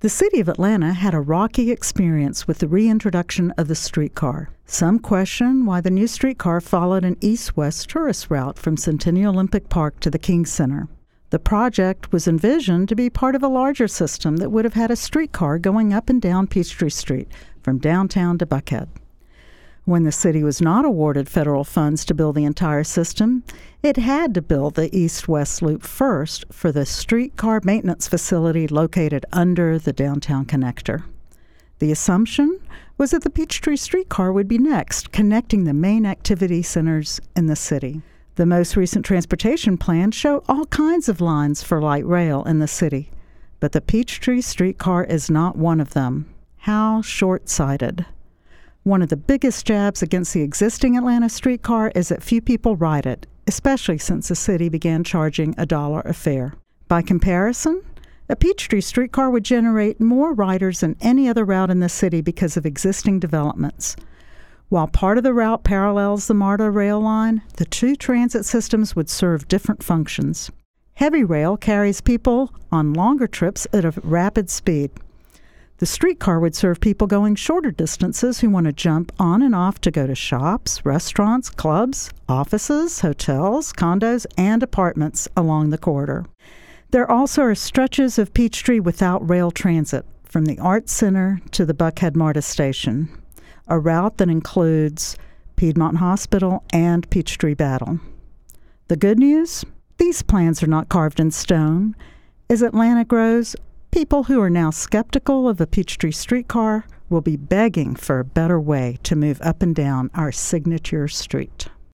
The city of Atlanta had a rocky experience with the reintroduction of the streetcar. Some question why the new streetcar followed an east-west tourist route from Centennial Olympic Park to the King Center. The project was envisioned to be part of a larger system that would have had a streetcar going up and down Peachtree Street from downtown to Buckhead. When the city was not awarded federal funds to build the entire system, it had to build the east-west loop first for the streetcar maintenance facility located under the downtown connector. The assumption was that the Peachtree streetcar would be next, connecting the main activity centers in the city. The most recent transportation plans show all kinds of lines for light rail in the city, but the Peachtree streetcar is not one of them. How short-sighted. One of the biggest jabs against the existing Atlanta streetcar is that few people ride it, especially since the city began charging $1 a fare. By comparison, a Peachtree streetcar would generate more riders than any other route in the city because of existing developments. While part of the route parallels the MARTA rail line, the two transit systems would serve different functions. Heavy rail carries people on longer trips at a rapid speed. The streetcar would serve people going shorter distances who want to jump on and off to go to shops, restaurants, clubs, offices, hotels, condos, and apartments along the corridor. There also are stretches of Peachtree without rail transit, from the Arts Center to the Buckhead MARTA station, a route that includes Piedmont Hospital and Peachtree Battle. The good news? These plans are not carved in stone. As Atlanta grows, people who are now skeptical of the Peachtree streetcar will be begging for a better way to move up and down our signature street.